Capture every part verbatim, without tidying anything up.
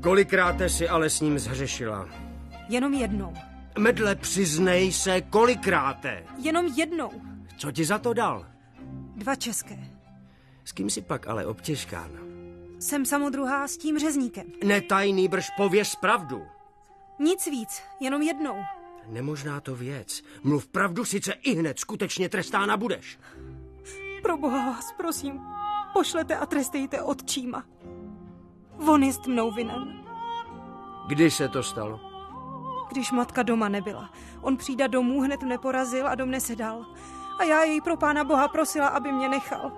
Kolikrát jsi ale s ním zhřešila? Jenom jednou. Medle, přiznej se, kolikráte? Jenom jednou. Co ti za to dal? Dva české. S kým si pak ale obtěžkána? Jsem samodruhá s tím řezníkem. Netajný, brž, pověz pravdu. Nic víc, jenom jednou. Nemožná to věc. Mluv pravdu, sice i hned skutečně trestána budeš. Pro boha vás, prosím, pošlete a trestejte otčíma. On jest mnou vinen. Kdy se to stalo? Když matka doma nebyla. On přijde domů, hned mne porazil a do mne se dal. A já jej pro pána boha prosila, aby mě nechal.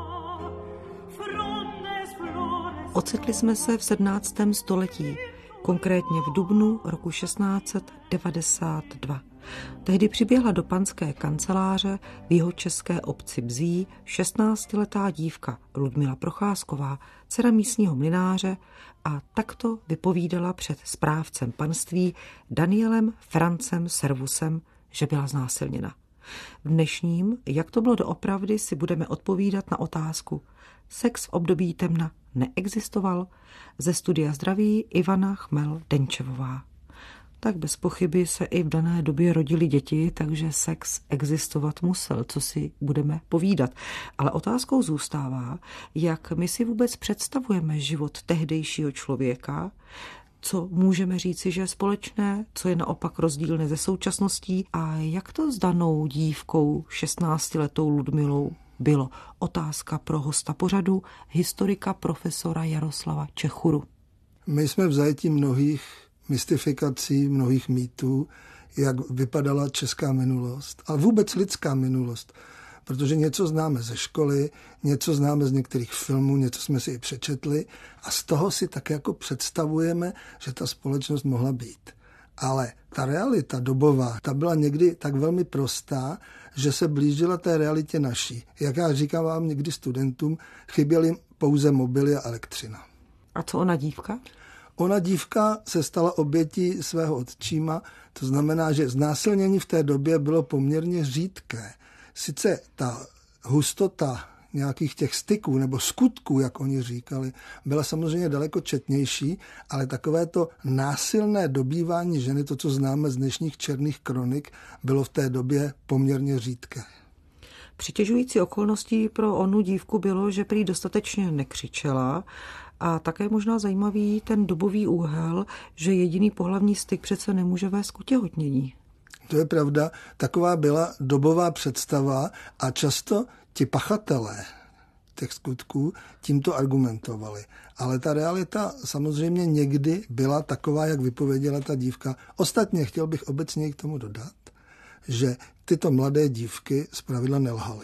Ocitli jsme se v sedmnáctém století, konkrétně v dubnu roku šestnáct set devadesát dva. Tehdy přiběhla do panské kanceláře v jihočeské obci Bzí šestnáctiletá dívka Ludmila Procházková, dcera místního mlynáře, a takto vypovídala před správcem panství Danielem Francem Servusem, že byla znásilněna. V dnešním, jak to bylo doopravdy, si budeme odpovídat na otázku. Sex v období temna neexistoval? Ze studia zdraví Ivana Chmel-Denčevová. Tak bez pochyby se i v dané době rodili děti, takže sex existovat musel, co si budeme povídat. Ale otázkou zůstává, jak my si vůbec představujeme život tehdejšího člověka, co můžeme říci, že je společné, co je naopak rozdílné ze současností a jak to s danou dívkou šestnáctiletou Ludmilou bylo. Otázka pro hosta pořadu, historika profesora Jaroslava Čechuru. My jsme v zajetí mnohých mystifikací, mnohých mýtů, jak vypadala česká minulost, ale vůbec lidská minulost, protože něco známe ze školy, něco známe z některých filmů, něco jsme si i přečetli a z toho si tak jako představujeme, že ta společnost mohla být. Ale ta realita dobová, ta byla někdy tak velmi prostá, že se blížila té realitě naší. Jak já říkám vám někdy studentům, chyběly pouze mobily a elektřina. A co ona dívka? Ona dívka se stala obětí svého otčíma, to znamená, že znásilnění v té době bylo poměrně řídké. Sice ta hustota nějakých těch styků nebo skutků, jak oni říkali, byla samozřejmě daleko četnější, ale takové to násilné dobývání ženy, to, co známe z dnešních černých kronik, bylo v té době poměrně řídké. Přitěžující okolností pro onu dívku bylo, že prý dostatečně nekřičela, a také možná zajímavý ten dobový úhel, že jediný pohlavní styk přece nemůže vést k utěhotnění. To je pravda, taková byla dobová představa a často ti pachatelé těch skutků tímto argumentovali. Ale ta realita samozřejmě někdy byla taková, jak vypověděla ta dívka. Ostatně chtěl bych obecně k tomu dodat, že tyto mladé dívky zpravidla nelhaly.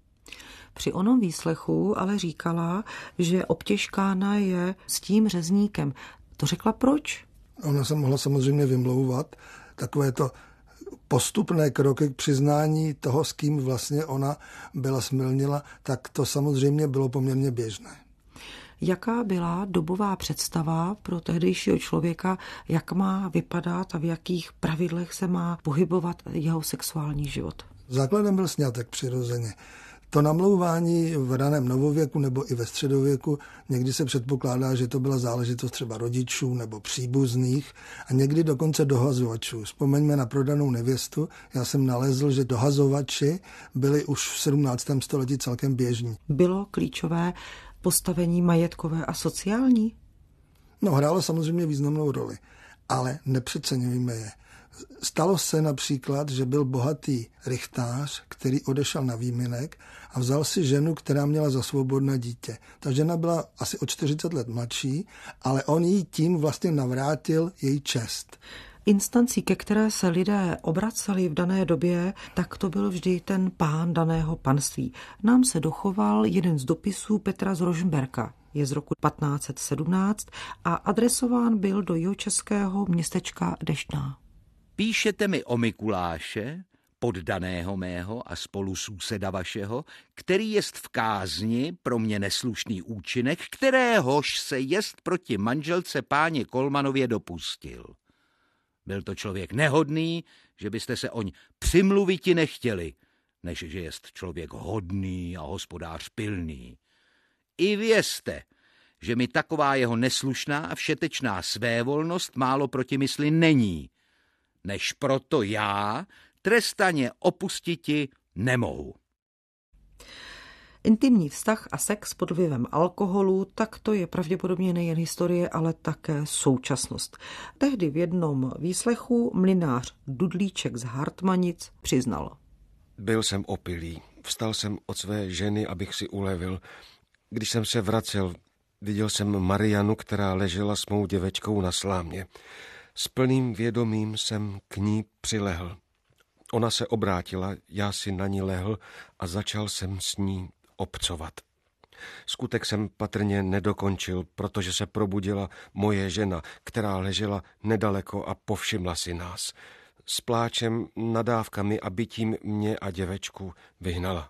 Při onom výslechu ale říkala, že obtěžkána je s tím řezníkem. To řekla proč? Ona se mohla samozřejmě vymlouvat. Takové to postupné kroky k přiznání toho, s kým vlastně ona byla smilnila, tak to samozřejmě bylo poměrně běžné. Jaká byla dobová představa pro tehdejšího člověka, jak má vypadat a v jakých pravidlech se má pohybovat jeho sexuální život? Základem byl sňatek přirozeně. To namlouvání v raném novověku nebo i ve středověku někdy se předpokládá, že to byla záležitost třeba rodičů nebo příbuzných a někdy dokonce dohazovačů. Vzpomeňme na Prodanou nevěstu. Já jsem nalezl, že dohazovači byli už v sedmnáctém století celkem běžní. Bylo klíčové postavení majetkové a sociální? No, hrálo samozřejmě významnou roli, ale nepřeceňujme je. Stalo se například, že byl bohatý rychtář, který odešel na výměnek a vzal si ženu, která měla za svobodné dítě. Ta žena byla asi o čtyřicet let mladší, ale on jí tím vlastně navrátil její čest. Instancí, ke které se lidé obraceli v dané době, tak to byl vždy ten pán daného panství. Nám se dochoval jeden z dopisů Petra z Rožmberka. Je z roku patnáct set sedmnáct a adresován byl do jihočeského městečka Deštná. Píšete mi o Mikuláše, poddaného mého a spolu souseda vašeho, který jest v kázni pro mě neslušný účinek, kteréhož se jest proti manželce páně Kolmanově dopustil. Byl to člověk nehodný, že byste se oň přimluviti nechtěli, než že jest člověk hodný a hospodář pilný. I vězte, že mi taková jeho neslušná a všetečná svévolnost málo proti mysli není, než proto já trestaně opustiti nemohu. Intimní vztah a sex pod vlivem alkoholu, tak to je pravděpodobně nejen historie, ale také současnost. Tehdy v jednom výslechu mlynář Dudlíček z Hartmanic přiznal. Byl jsem opilý, vstal jsem od své ženy, abych si ulevil. Když jsem se vracel, viděl jsem Marianu, která ležela s mou děvečkou na slámě. S plným vědomím jsem k ní přilehl. Ona se obrátila, já si na ní lehl a začal jsem s ní obcovat. Skutek jsem patrně nedokončil, protože se probudila moje žena, která ležela nedaleko a povšimla si nás. S pláčem, nadávkami a bitím mě a děvečku vyhnala.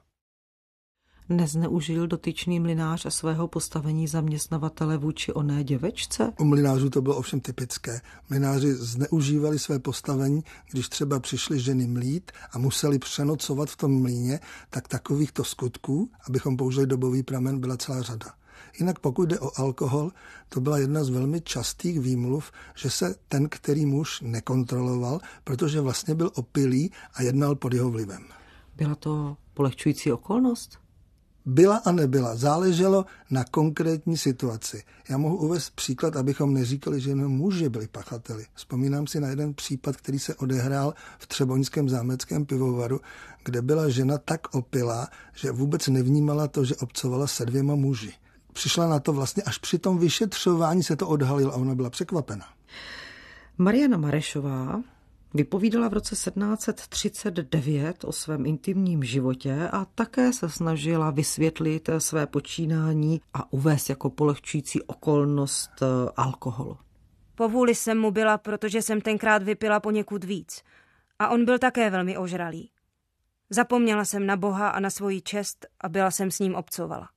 Nezneužil dotyčný mlynář svého postavení zaměstnavatele vůči oné děvečce? U mlynářů to bylo ovšem typické. Mlynáři zneužívali své postavení, když třeba přišly ženy mlít a museli přenocovat v tom mlýně, tak takovýchto skutků, abychom použili dobový pramen, byla celá řada. Jinak pokud jde o alkohol, to byla jedna z velmi častých výmluv, že se ten, který muž nekontroloval, protože vlastně byl opilý a jednal pod jeho vlivem. Byla to polehčující okolnost? Byla a nebyla. Záleželo na konkrétní situaci. Já mohu uvést příklad, abychom neříkali, že jenom muži byli pachateli. Vzpomínám si na jeden případ, který se odehrál v Třeboňském zámeckém pivovaru, kde byla žena tak opilá, že vůbec nevnímala to, že obcovala se dvěma muži. Přišla na to vlastně až při tom vyšetřování se to odhalilo a ona byla překvapena. Mariana Marešová vypovídala v roce sedmnáct třicet devět o svém intimním životě a také se snažila vysvětlit své počínání a uvést jako polehčující okolnost alkoholu. Po vůli jsem mu byla, protože jsem tenkrát vypila poněkud víc. A on byl také velmi ožralý. Zapomněla jsem na Boha a na svoji čest a byla jsem s ním obcovala.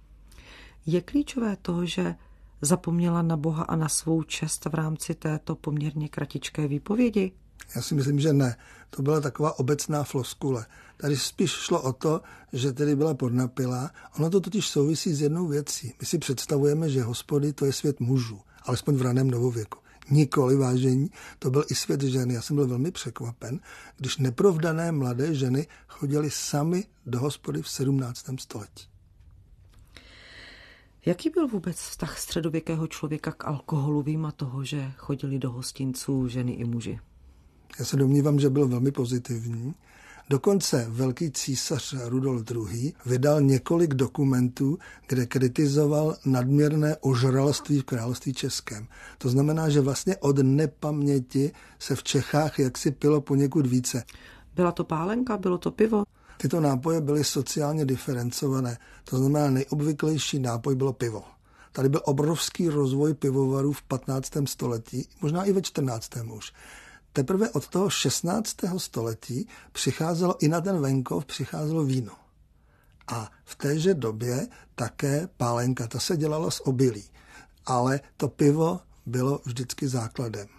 Je klíčové to, že zapomněla na Boha a na svou čest v rámci této poměrně kratičké výpovědi? Já si myslím, že ne. To byla taková obecná floskule. Tady spíš šlo o to, že tedy byla podnapilá. Ono to totiž souvisí s jednou věcí. My si představujeme, že hospody to je svět mužů, alespoň v raném novověku. Nikoli, vážení, to byl i svět žen. Já jsem byl velmi překvapen, když neprovdané mladé ženy chodily sami do hospody v sedmnáctém století. Jaký byl vůbec vztah středověkého člověka k alkoholu, vyjma toho, že chodili do hostinců ženy i muži? Já se domnívám, že byl velmi pozitivní. Dokonce velký císař Rudolf druhý. vydal několik dokumentů, kde kritizoval nadměrné ožralství v království českém. To znamená, že vlastně od nepaměti se v Čechách jaksi pilo poněkud více. Byla to pálenka, bylo to pivo? Tyto nápoje byly sociálně diferencované. To znamená, nejobvyklejší nápoj bylo pivo. Tady byl obrovský rozvoj pivovarů v patnáctém století, možná i ve čtrnáctém už. Teprve od toho šestnáctého století přicházelo i na ten venkov, přicházelo víno. A v téže době také pálenka, ta se dělala z obilí. Ale to pivo bylo vždycky základem.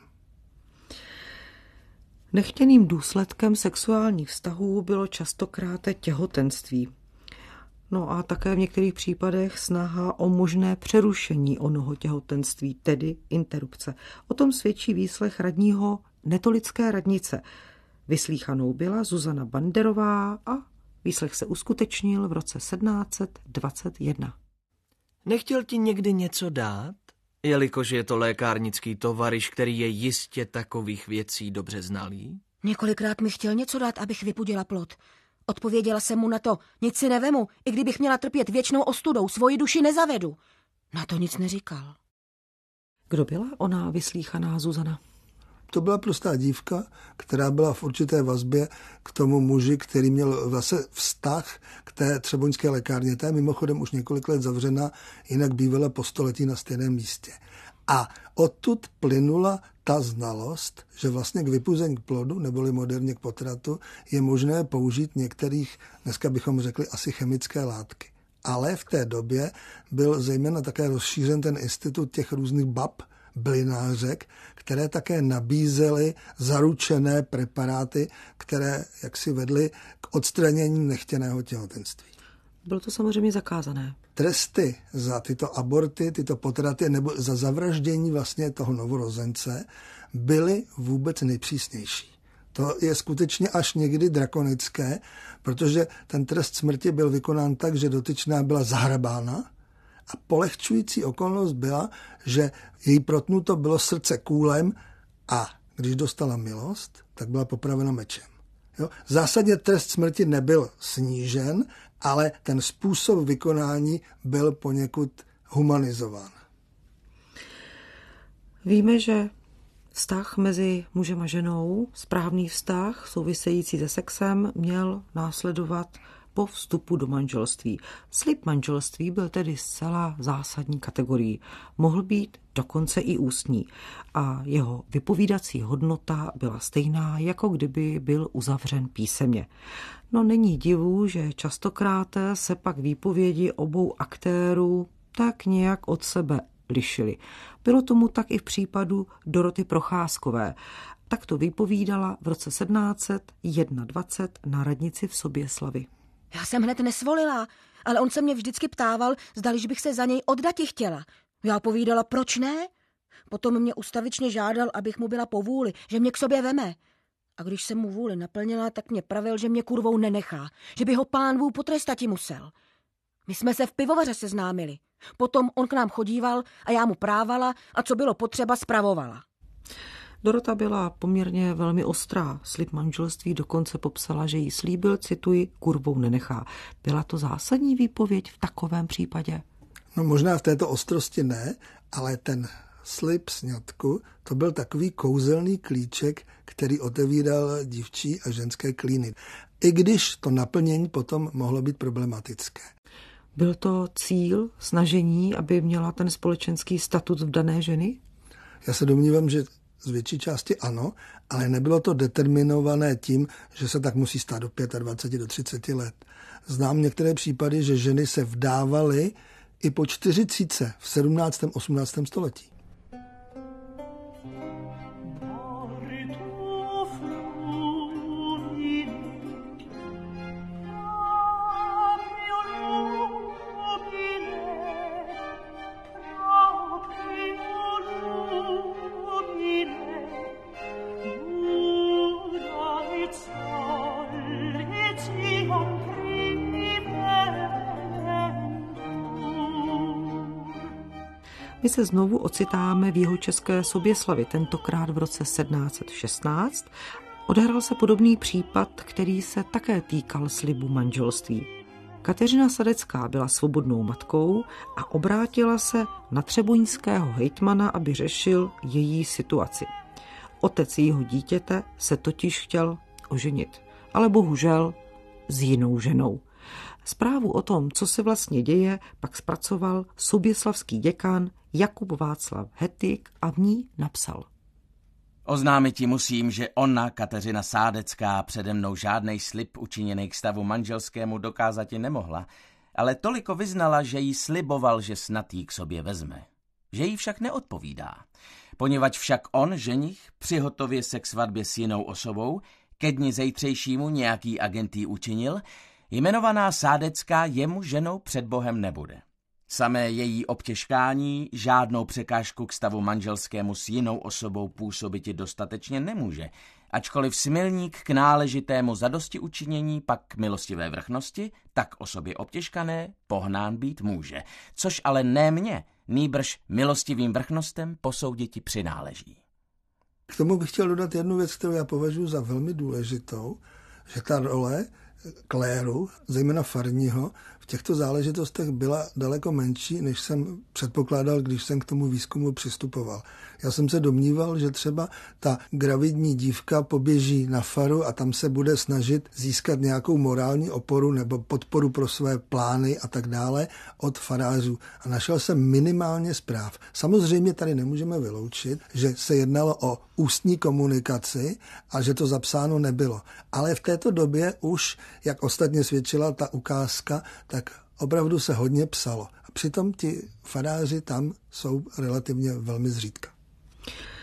Nechtěným důsledkem sexuálních vztahů bylo častokrát těhotenství. No a také v některých případech snaha o možné přerušení onoho těhotenství, tedy interrupce. O tom svědčí výslech radního netolické radnice. Vyslýchanou byla Zuzana Banderová a výslech se uskutečnil v roce sedmnáct dvacet jedna. Nechtěl ti někdy něco dát? Jelikož je to lékárnický tovaryš, který je jistě takových věcí dobře znalý? Několikrát mi chtěl něco dát, abych vypudila plod. Odpověděla jsem mu na to, nic si nevemu, i kdybych měla trpět věčnou ostudou, svoji duši nezavedu. Na to nic neříkal. Kdo byla ona vyslýchaná Zuzana? To byla prostá dívka, která byla v určité vazbě k tomu muži, který měl zase vztah k té třeboňské lékárně. Ta je mimochodem už několik let zavřena, jinak bývala po století na stejném místě. A odtud plynula ta znalost, že vlastně k vypuzení k plodu, neboli moderně k potratu, je možné použít některých, dneska bychom řekli, asi chemické látky. Ale v té době byl zejména také rozšířen ten institut těch různých bab, blinářek, které také nabízely zaručené preparáty, které jaksi vedly k odstranění nechtěného těhotenství. Bylo to samozřejmě zakázané. Tresty za tyto aborty, tyto potraty nebo za zavraždění vlastně toho novorozence byly vůbec nejpřísnější. To je skutečně až někdy drakonické, protože ten trest smrti byl vykonán tak, že dotyčná byla zahrabána a polehčující okolnost byla, že její protnuto bylo srdce kůlem a když dostala milost, tak byla popravena mečem. Jo? Zásadně trest smrti nebyl snížen, ale ten způsob vykonání byl poněkud humanizován. Víme, že vztah mezi mužem a ženou, správný vztah související se sexem, měl následovat po vstupu do manželství. Slib manželství byl tedy zcela zásadní kategorií. Mohl být dokonce i ústní a jeho vypovídací hodnota byla stejná, jako kdyby byl uzavřen písemně. No není divu, že častokrát se pak výpovědi obou aktérů tak nějak od sebe lišily. Bylo tomu tak i v případu Doroty Procházkové. Tak to vypovídala v roce sedmnáct set dvacet jedna na radnici v Soběslavi. Já jsem hned nesvolila, ale on se mě vždycky ptával, zdaliž bych se za něj oddati chtěla. Já povídala, proč ne? Potom mě ustavičně žádal, abych mu byla po vůli, že mě k sobě veme. A když jsem mu vůli naplnila, tak mě pravil, že mě kurvou nenechá, že by ho pán Bůh potrestati musel. My jsme se v pivovaře seznámili. Potom on k nám chodíval a já mu právala a co bylo potřeba, spravovala. Dorota byla poměrně velmi ostrá. Slib manželství dokonce popsala, že jí slíbil, cituji, kurvou nenechá. Byla to zásadní výpověď v takovém případě? No možná v této ostrosti ne, ale ten slib sňatku, to byl takový kouzelný klíček, který otevíral dívčí a ženské klíny. I když to naplnění potom mohlo být problematické. Byl to cíl, snažení, aby měla ten společenský statut v dané ženy? Já se domnívám, že z větší části ano, ale nebylo to determinované tím, že se tak musí stát do dvacet pět, do třicet let. Znám některé případy, že ženy se vdávaly i po čtyřicítce v sedmnáctém osmnáctém století. My se znovu ocitáme v jihočeské Soběslavi, tentokrát v roce sedmnáct set šestnáct. Odehrál se podobný případ, který se také týkal slibu manželství. Kateřina Sadecká byla svobodnou matkou a obrátila se na třeboňského hejtmana, aby řešil její situaci. Otec jejího dítěte se totiž chtěl oženit, ale bohužel s jinou ženou. Zprávu o tom, co se vlastně děje, pak zpracoval soběslavský děkan Jakub Václav Hetik a v ní napsal. Oznámit ti musím, že ona, Kateřina Sádecká, přede mnou žádnej slib učiněný k stavu manželskému dokázati nemohla, ale toliko vyznala, že jí sliboval, že snad jí k sobě vezme. Že jí však neodpovídá, poněvadž však on, ženich, přihotově se k svatbě s jinou osobou, ke dni zejtřejšímu nějaký agent jí učinil, jmenovaná Sádecká jemu ženou před Bohem nebude. Samé její obtěžkání žádnou překážku k stavu manželskému s jinou osobou působiti dostatečně nemůže, ačkoliv smilník k náležitému zadosti učinění pak k milostivé vrchnosti, tak osobě obtěžkané pohnán být může, což ale ne mně, nýbrž milostivým vrchnostem posouditi přináleží. K tomu bych chtěl dodat jednu věc, kterou já považuji za velmi důležitou, že ta role kléru, zejména farního, v těchto záležitostech byla daleko menší, než jsem předpokládal, když jsem k tomu výzkumu přistupoval. Já jsem se domníval, že třeba ta gravidní dívka poběží na faru a tam se bude snažit získat nějakou morální oporu nebo podporu pro své plány a tak dále od farářů. A našel jsem minimálně zpráv. Samozřejmě tady nemůžeme vyloučit, že se jednalo o ústní komunikaci a že to zapsáno nebylo. Ale v této době už, jak ostatně svědčila ta ukázka, tak opravdu se hodně psalo. A přitom ti faráři tam jsou relativně velmi zřídka.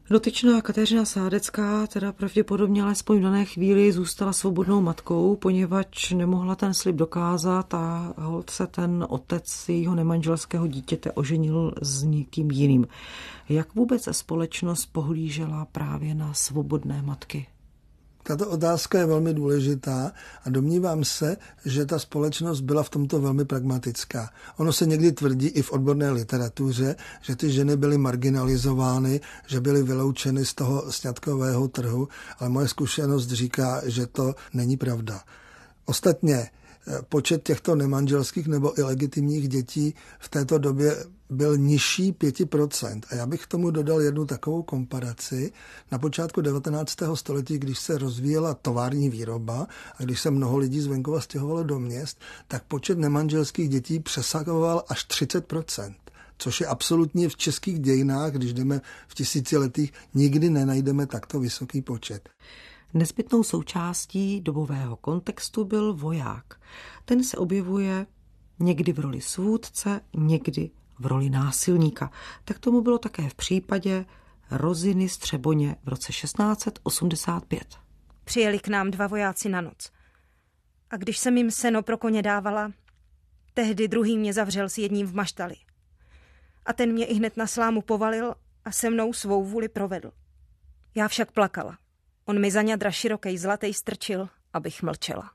Dotyčná Kateřina Sádecká teda pravděpodobně alespoň v dané chvíli zůstala svobodnou matkou, poněvadž nemohla ten slib dokázat a holt se ten otec jejího nemanželského dítěte oženil s někým jiným. Jak vůbec společnost pohlížela právě na svobodné matky? Tato otázka je velmi důležitá a domnívám se, že ta společnost byla v tomto velmi pragmatická. Ono se někdy tvrdí i v odborné literatuře, že ty ženy byly marginalizovány, že byly vyloučeny z toho sňatkového trhu, ale moje zkušenost říká, že to není pravda. Ostatně počet těchto nemanželských nebo ilegitimních dětí v této době byl nižší pět procent. A já bych k tomu dodal jednu takovou komparaci. Na počátku devatenáctého století, když se rozvíjela tovární výroba a když se mnoho lidí z venkova stěhovalo do měst, tak počet nemanželských dětí přesahoval až třicet procent. Což je absolutně v českých dějinách, když jdeme v tisíciletích, nikdy nenajdeme takto vysoký počet. Nezbytnou součástí dobového kontextu byl voják. Ten se objevuje někdy v roli svůdce, někdy v roli násilníka. Tak tomu bylo také v případě Roziny Střeboně v roce šestnáct set osmdesát pět. Přijeli k nám dva vojáci na noc. A když jsem jim seno pro koně dávala, tehdy druhý mě zavřel s jedním v maštali. A ten mě ihned na slámu povalil a se mnou svou vůli provedl. Já však plakala. On mi za ňadra širokej zlatej strčil, abych mlčela.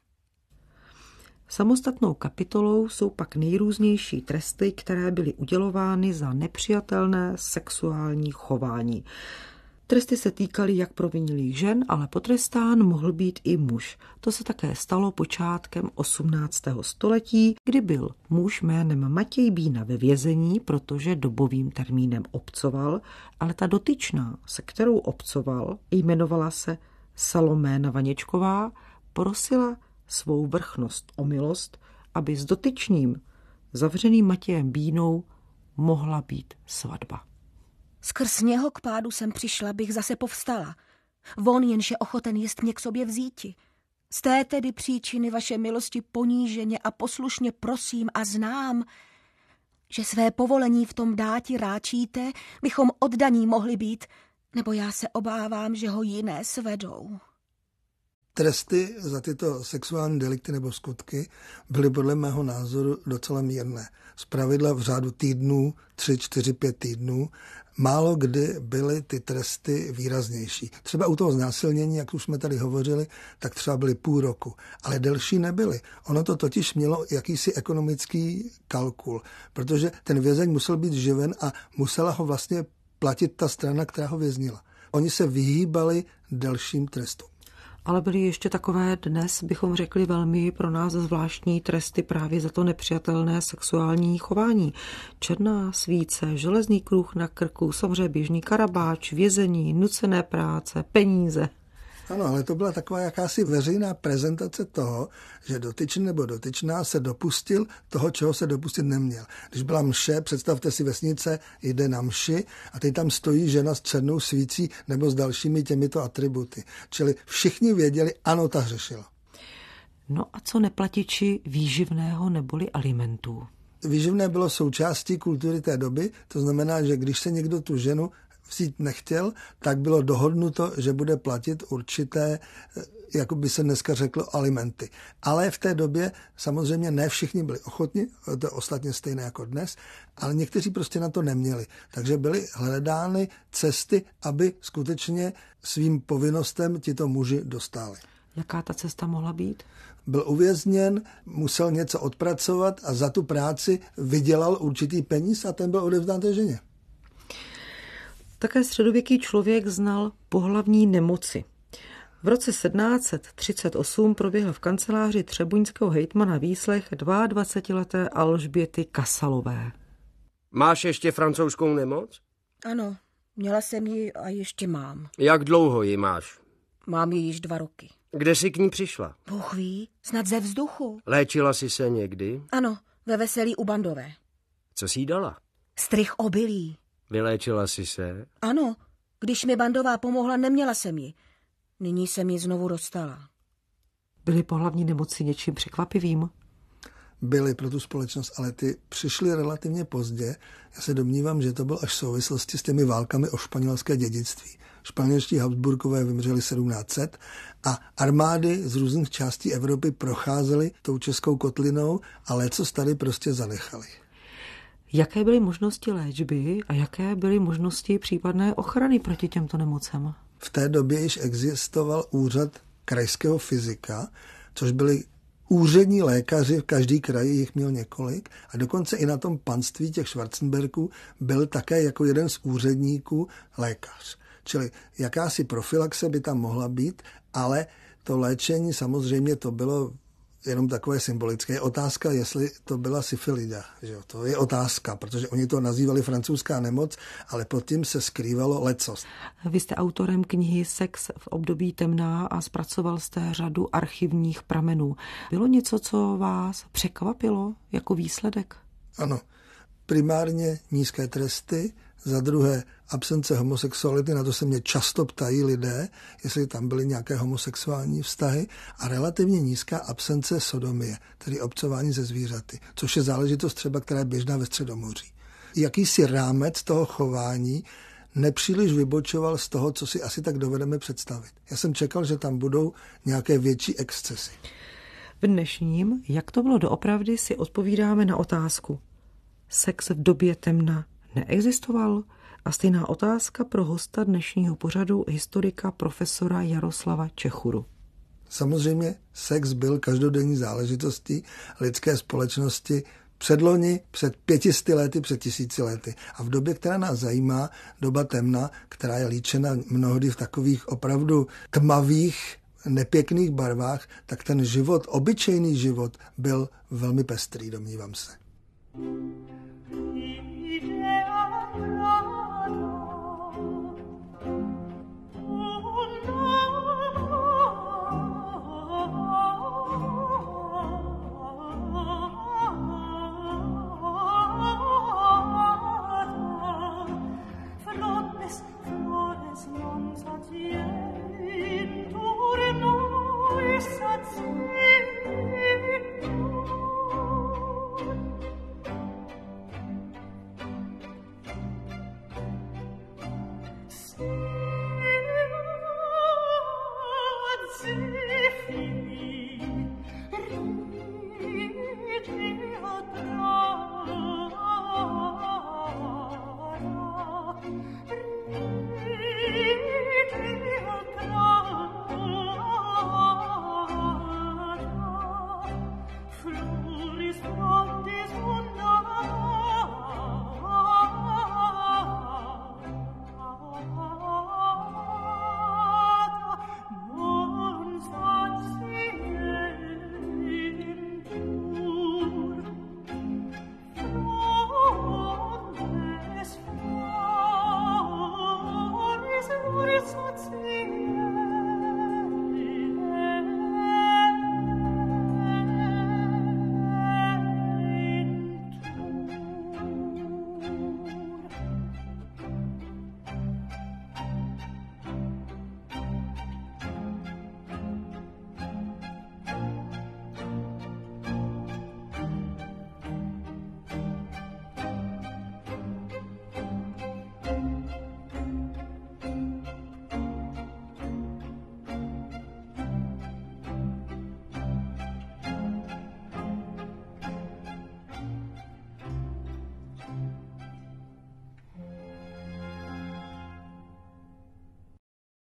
Samostatnou kapitolou jsou pak nejrůznější tresty, které byly udělovány za nepřijatelné sexuální chování. Tresty se týkaly jak provinilých žen, ale potrestán mohl být i muž. To se také stalo počátkem osmnáctého století, kdy byl muž jménem Matěj Bína ve vězení, protože dobovým termínem obcoval, ale ta dotyčná, se kterou obcoval, jmenovala se Saloména Vaněčková, prosila svou vrchnost o milost, aby s dotyčným zavřeným Matějem Bínou mohla být svatba. Skrz něho k pádu jsem přišla, bych zase povstala. Von jenže ochoten jest mě k sobě vzíti. Z té tedy příčiny vaše milosti poníženě a poslušně prosím a znám, že své povolení v tom dáti ráčíte, bychom oddaní mohli být, nebo já se obávám, že ho jiné svedou. Tresty za tyto sexuální delikty nebo skutky byly podle mého názoru docela mírné. Zpravidla v řádu týdnů, tři, čtyři, pět týdnů, málo kdy byly ty tresty výraznější. Třeba u toho znásilnění, jak už jsme tady hovořili, tak třeba byly půl roku, ale delší nebyly. Ono to totiž mělo jakýsi ekonomický kalkul, protože ten vězeň musel být živen a musela ho vlastně platit ta strana, která ho věznila. Oni se vyhýbali delším trestům. Ale byly ještě takové dnes, bychom řekli, velmi pro nás zvláštní tresty právě za to nepřijatelné sexuální chování. Černá svíce, železný kruh na krku, samozřejmě běžný karabáč, vězení, nucené práce, peníze. Ano, ale to byla taková jakási veřejná prezentace toho, že dotyčný nebo dotyčná se dopustil toho, čeho se dopustit neměl. Když byla mše, představte si, vesnice jde na mši a teď tam stojí žena s černou svící nebo s dalšími těmito atributy. Čili všichni věděli, ano, ta hřešila. No a co neplatiči výživného neboli alimentů? Výživné bylo součástí kultury té doby, to znamená, že když se někdo tu ženu vzít nechtěl, tak bylo dohodnuto, že bude platit určité, jako by se dneska řeklo, alimenty. Ale v té době samozřejmě ne všichni byli ochotni, to je ostatně stejné jako dnes, ale někteří prostě na to neměli. Takže byly hledány cesty, aby skutečně svým povinnostem tito muži dostali. Jaká ta cesta mohla být? Byl uvězněn, musel něco odpracovat a za tu práci vydělal určitý peníz a ten byl odevzdán té ženě. Také středověký člověk znal pohlavní nemoci. V roce sedmnáct set třicet osm proběhl v kanceláři třeboňského hejtmana výslech dvaadvacetileté Alžběty Kasalové. Máš ještě francouzskou nemoc? Ano, měla jsem ji a ještě mám. Jak dlouho ji máš? Mám ji již dva roky. Kde jsi k ní přišla? Bůh ví, snad ze vzduchu. Léčila jsi se někdy? Ano, ve Veselí u Bandové. Co jsi jí dala? Strych obilí. Vyléčila jsi se? Ano, když mi Bandová pomohla, neměla jsem ji. Nyní jsem ji znovu dostala. Byly pohlavní nemoci něčím překvapivým? byly pro tu společnost, ale ty přišly relativně pozdě. Já se domnívám, že to bylo až v souvislosti s těmi válkami o španělské dědictví. Španělští Habsburkové vymřeli sedmnáct set a armády z různých částí Evropy procházely tou českou kotlinou a lecos tady prostě zanechali. Jaké byly možnosti léčby a jaké byly možnosti případné ochrany proti těmto nemocem? V té době již existoval úřad krajského fyzika, což byli úřední lékaři, v každý kraji jich měl několik a dokonce i na tom panství těch Schwarzenbergů byl také jako jeden z úředníků lékař. Čili jakási profilaxe by tam mohla být, ale to léčení samozřejmě to bylo jenom takové symbolické. Je otázka, jestli to byla syfilida. Že jo? To je otázka, protože oni to nazývali francouzská nemoc, ale pod tím se skrývalo lecos. Vy jste autorem knihy Sex v období temna a zpracoval jste řadu archivních pramenů. Bylo něco, co vás překvapilo jako výsledek? Ano, primárně nízké tresty, za druhé absence homosexuality, na to se mě často ptají lidé, jestli tam byly nějaké homosexuální vztahy, a relativně nízká absence sodomie, tedy obcování se zvířaty, což je záležitost třeba, která je běžná ve Středomoří. Jakýsi rámec toho chování nepříliš vybočoval z toho, co si asi tak dovedeme představit. Já jsem čekal, že tam budou nějaké větší excesy. V dnešním, jak to bylo doopravdy, si odpovídáme na otázku. Sex v době temna neexistoval? A stejná otázka pro hosta dnešního pořadu, historika profesora Jaroslava Čechuru. Samozřejmě sex byl každodenní záležitostí lidské společnosti předloni, před pětisty lety, před tisíci lety. A v době, která nás zajímá, doba temna, která je líčena mnohdy v takových opravdu tmavých, nepěkných barvách, tak ten život, obyčejný život, byl velmi pestrý, domnívám se.